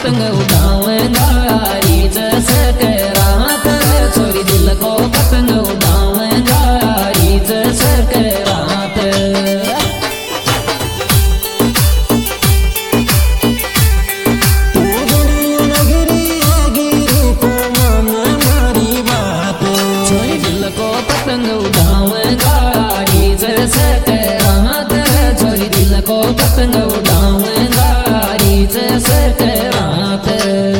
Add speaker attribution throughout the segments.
Speaker 1: पतंग उड़ावेगा रीत सकरात छोरी दिल को पतंग उड़ावेगा रीत सकरात। छोरी दिल को पतंग उड़ावेगा रीत सकरात छोरी दिल को पतंग उड़ावेगा रीत सकरात।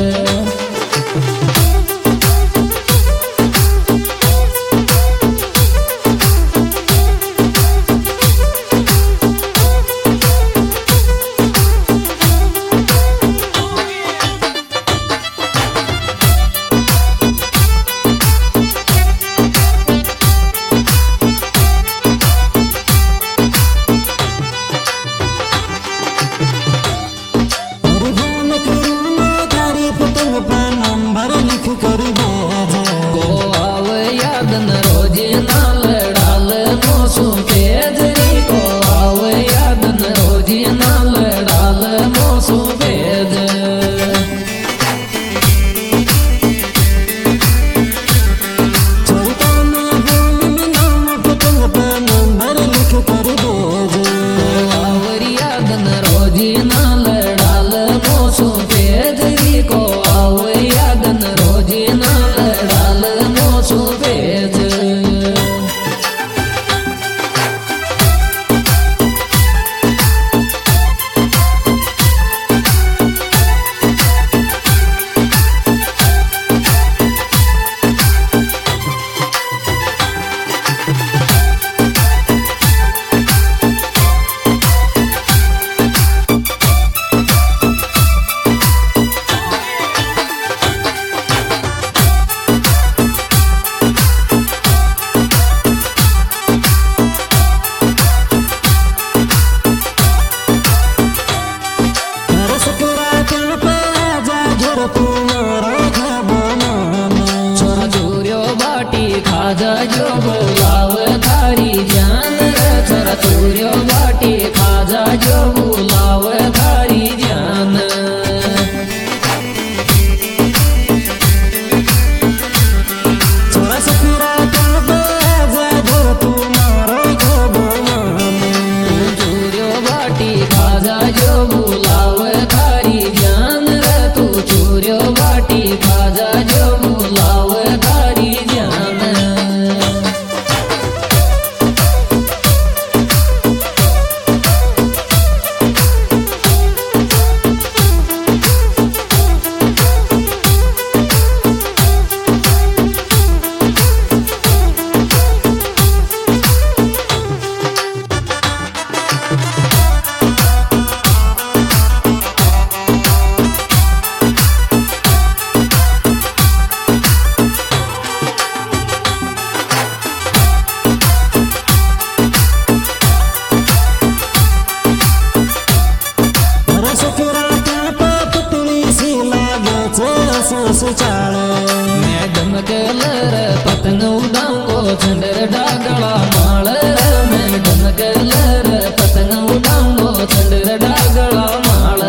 Speaker 1: खाजा जो बुलाव थारी जान छोरा चूरियो बाटी खाजा जो बुलाव थारी जान। छोरा सकुरा चूरियो बाटी खाजा जो बुलाव थारी जान तू चूरियो बाटी खाजा जो बुलाव थारी जान। मैडम कलर पतंग उड़ाऊंगो झंडर डागला माल मैडम कलर पतंग उड़ाऊंगो झंडर डागला माल।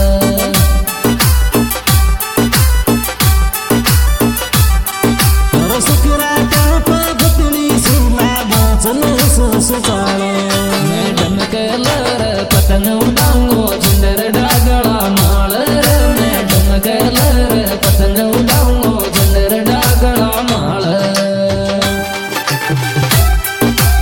Speaker 1: मैडम कलर पतंग उड़ाऊंगो झंडर डागला माल मैडम कलर पतंग उड़ाऊंगो झंडर डागला माल।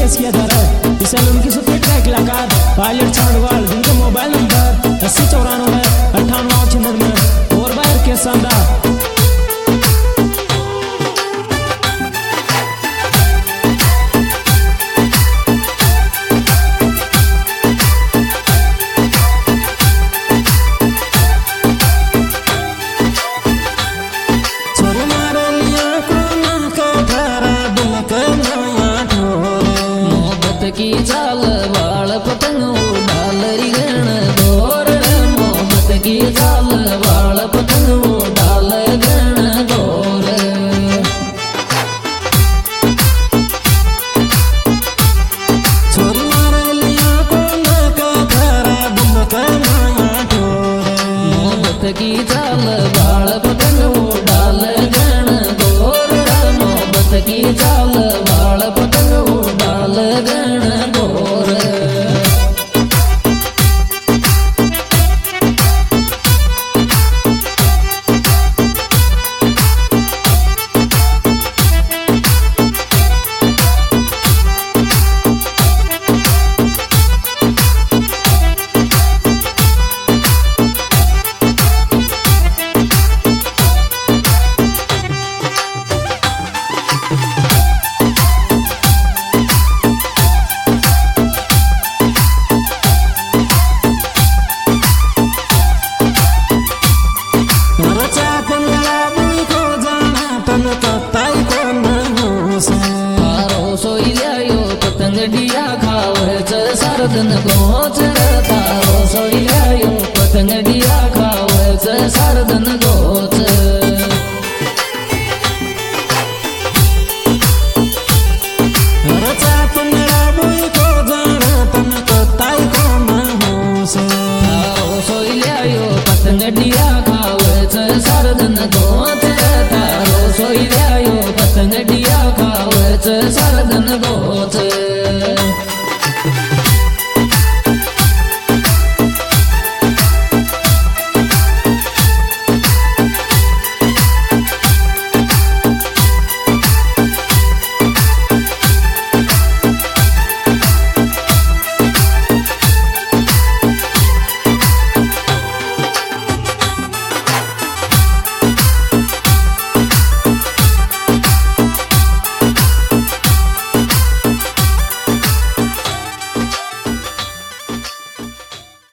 Speaker 2: पेश किया जा रहा है। इस एल्बम की सुपर ट्रैक कलाकार पायलट चांदवाल, जिनका मोबाइल नंबर 809498 और बाहर के शानदार।
Speaker 1: की चाल वाल पतंग डाल री गण दौर, मोहब्बत की चाल वाल पतंग डाल गण दौर। मोहब्बत की चाल वाल पतंग डाल गण दौर, मोहब्बत की चाल वाल पतंग डाल गण दौर। पतंग डिया खावे सरदन पहुंच रहा